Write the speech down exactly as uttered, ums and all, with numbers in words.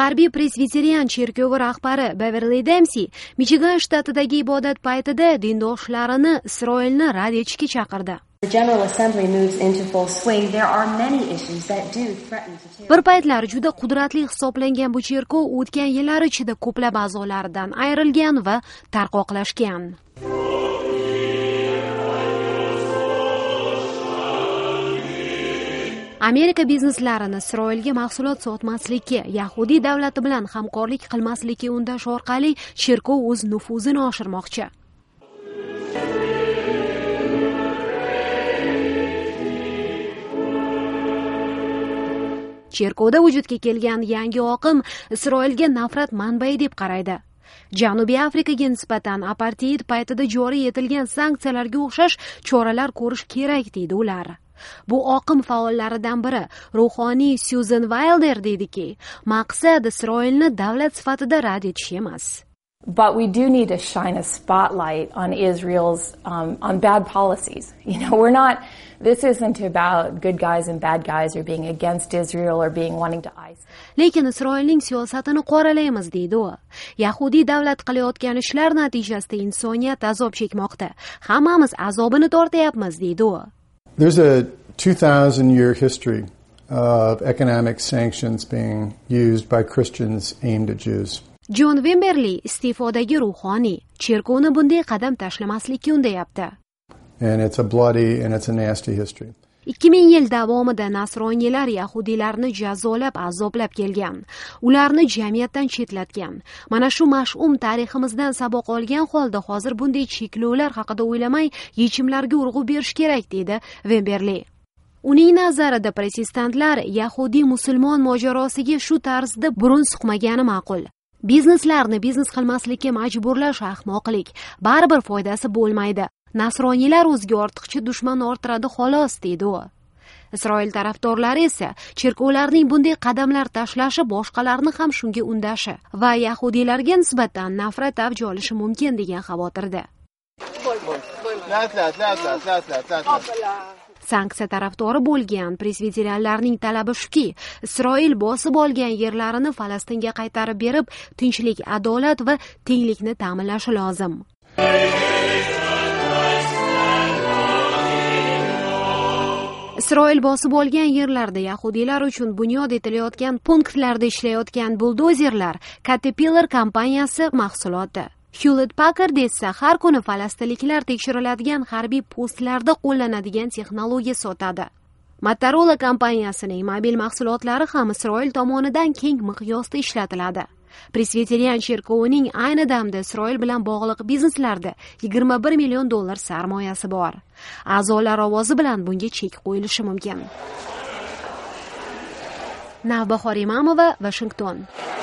G'arbiy presbiterian cherkovi rahbari Beverly Dempsey Michigan shtatidagi ibodat paytida dindoshlarini Isroilni rad etishga chaqirdi. Bir paytlar juda qudratli hisoblangan bu cherkov o'tgan yillar ichida ko'plab a'zolaridan ayrilgan va tarqoqlashgan. Amerika bizneslarini Isroilga mahsulot sotmaslikka, Yahudiy davlati bilan hamkorlik qilmaslikka undash orqali cherkov o'z nufuzini oshirmoqchi. Cherkovda vujudga kelgan yangi oqim Isroilga nafrat manbai deb qaraydi. Janubiy Afrikaga nisbatan apartheid paytida joriy etilgan sanksiyalarga o'xshash choralar ko'rish kerak deydi ular. Bu oqim faollaridan biri ruhoniy Susan Wilder deydiki, maqsad Isroilni davlat sifatida rad etish emas. But we do need to shine a spotlight on Israel's um, on bad policies. You know, we're not. This isn't about good guys and bad guys or being against Israel or being wanting to isolate. Lekin Isroilning siyosatini qoralaymiz deydi u. Yahudiy davlat qilayotgan ishlar natijasida insoniyat azob chekmoqda. Hammamiz azobini tortyapmiz deydi u. There's a two thousand year history of economic sanctions being used by Christians aimed at Jews. John Wimberly iste'fodagi ruhoniy cherkovni bunday qadam tashlamaslikka undayapti. And it's a bloody and it's a nasty history. ikki ming yil davomida nasroniylar yahudiylarni jazolab, azoblab kelgan. Ularni jamiyatdan chetlatgan. Mana shu mash'um tariximizdan saboq olgan holda hozir bunday cheklovlar haqida o'ylamay, yechimlarga urg'u berish kerak dedi Wimberly. Uning nazarida protestantlar yahudiy musulmon mojarosiga shu tarzda burun suqmagani ma'qul. Bizneslarni biznes qilmaslikka majburlash ahmoqlik, baribir foydasi bo'lmaydi. Nasroniylar o'ziga ortiqcha dushman orttiradi xolos deydi u. Isroil tarafdorlari esa cherkovlarning bunday qadamlar tashlashi boshqalarni ham shunga undashi va yahudiylarga nisbatan nafrat avj olishi mumkin degan xavotirda. Sanksiya tarafdori bo'lgan presbiterianlarning talabi shuki, Isroil bosib olgan yerlarini Falastinga qaytarib berib, tinchlik, adolat va tenglikni ta'minlashi lozim. Isroil bosib olgan yerlarda yahudiylar uchun bunyod etilayotgan punktlarda ishlayotgan buldozerlar Caterpillar kompaniyasi mahsuloti. Hewlett Packard esa har kuni falastinliklar tekshiriladigan harbiy postlarda qo'llanadigan texnologiya sotadi. Motorola kompaniyasining mobil mahsulotlari ham Isroil tomonidan keng miqyosda ishlatiladi. Presbiterian cherkovining ayni damda Isroil bilan bog'liq bizneslarda yigirma bir million dollar sarmoyasi bor. A'zolar ovozi bilan bunga chek qo'yilishi mumkin. Navbahor Imamova, Washington.